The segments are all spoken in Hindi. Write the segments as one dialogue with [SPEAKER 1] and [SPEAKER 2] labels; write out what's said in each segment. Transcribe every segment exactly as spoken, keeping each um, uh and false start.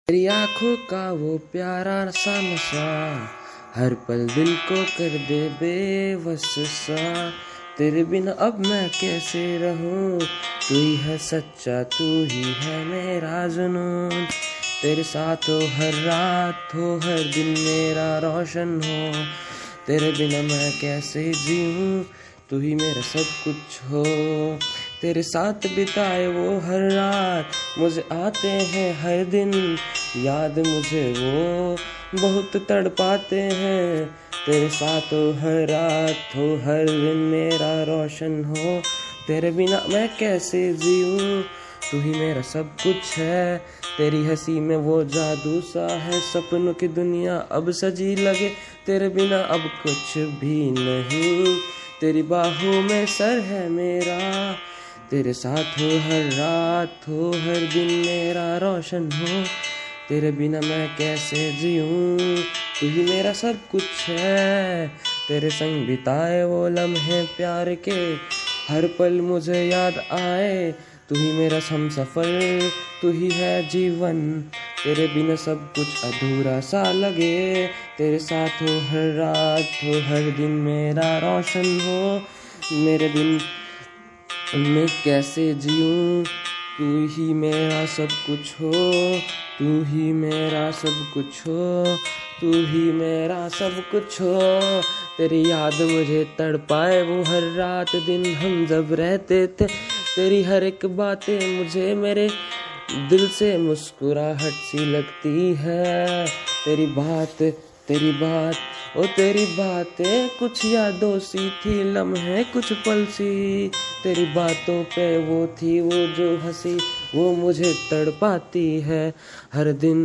[SPEAKER 1] तेरी आंखों का वो प्यारा सा नशा हर पल दिल को कर दे बेबस सा। तेरे बिना अब मैं कैसे रहूं, तू ही है सच्चा, तू ही है मेरा जुनून। तेरे साथ हो हर रात हो, हर दिन मेरा रोशन हो। तेरे बिना मैं कैसे जीऊं, तू ही मेरा सब कुछ हो। तेरे साथ बिताए वो हर रात मुझे आते हैं हर दिन याद, मुझे वो बहुत तड़पाते हैं। तेरे साथ हो हर रात हो, हर दिन मेरा रोशन हो। तेरे बिना मैं कैसे जीऊं, तू ही मेरा सब कुछ है। तेरी हंसी में वो जादू सा है, सपनों की दुनिया अब सजी लगे। तेरे बिना अब कुछ भी नहीं, तेरी बाहों में सर है मेरा। तेरे साथ हो हर रात हो, हर दिन मेरा रोशन हो। तेरे बिना मैं कैसे जीऊं, तू ही मेरा सब कुछ है। तेरे संग बिताए वो लम्हे प्यार के हर पल मुझे याद आए। तू ही मेरा हमसफर, तू ही है जीवन। तेरे बिना सब कुछ अधूरा सा लगे। तेरे साथ हो हर रात हो, हर दिन मेरा रोशन हो। मेरे दिन मैं कैसे जीऊं, तू ही मेरा सब कुछ हो। तू ही मेरा सब कुछ हो, तू ही मेरा सब कुछ हो। तेरी याद मुझे तड़पाए वो हर रात दिन हम जब रहते थे। तेरी हर एक बातें मुझे मेरे दिल से मुस्कुराहट सी लगती है। तेरी बात तेरी बात ओ तेरी बातें कुछ यादों सी थी, लम्हे कुछ पल सी। तेरी बातों पे वो थी वो जो हंसी, वो मुझे तड़पाती है हर दिन।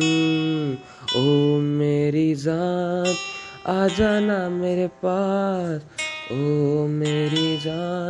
[SPEAKER 1] ओ मेरी जान आ जाना मेरे पास, ओ मेरी जान।